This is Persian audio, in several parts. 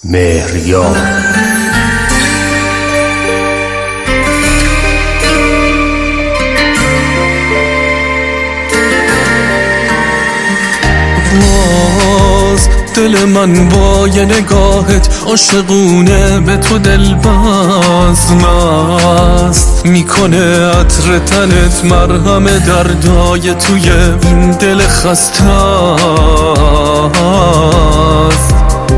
مهریار. باز دل من با یه نگاهت عاشقونه به تو دلباز مست میکنه عطر تنت مرهم دردای توی این دل خسته است.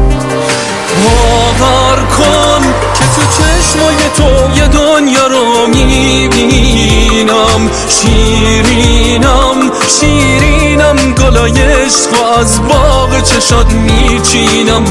باور کن که تو چشمای تو یه دنیا رو میبینم، شیرینم شیرینم گلای عشق و از باغ چشات میچینم.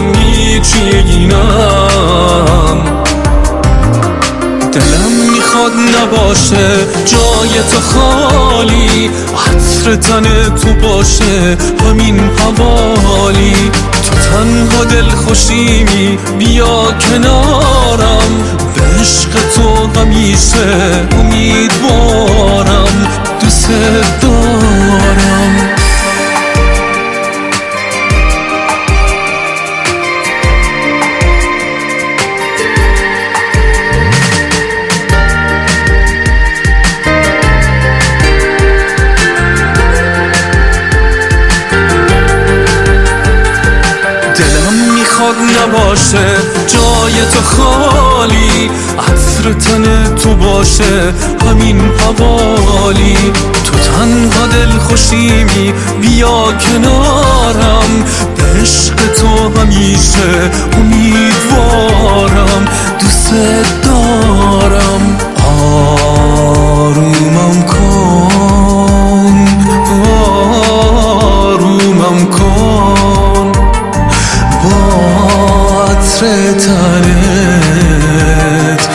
دلم میخواد نباشه جای تو خالی، عطر تن تو باشه همین حوالی. تو تنها دل خوشیمی بیا کنارم، به عشق تو همیشه امیدوارم، دوست دارم. نباشه جای تو خالی، عطر تن تو باشه همین حوالی. تو تنها دل خوشیمی بیا کنارم، به عشق تو همیشه امیدوارم، دوست دارم. آرومم کن آرومم کن، عطر تنت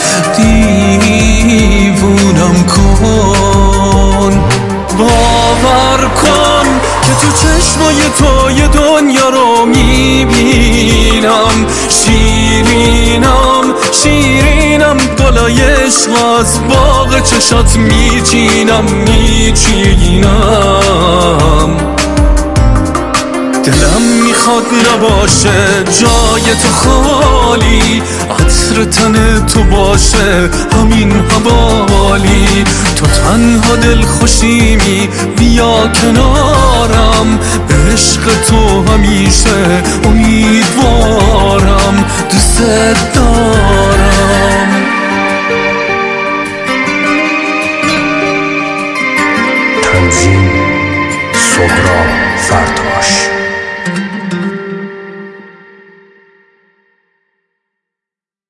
دیوونم کن. باور کن که تو چشمای تو یه دنیا رو میبینم، شیرینم شیرینم گلای عشق از باغ چشات میچینم. دلم میخواد نباشه جای تو خالی، عطر تن تو باشه همین حوالی. تو تنها دل خوشیمی بیا کنارم، به عشق تو همیشه امیدوارم، دوست دارم.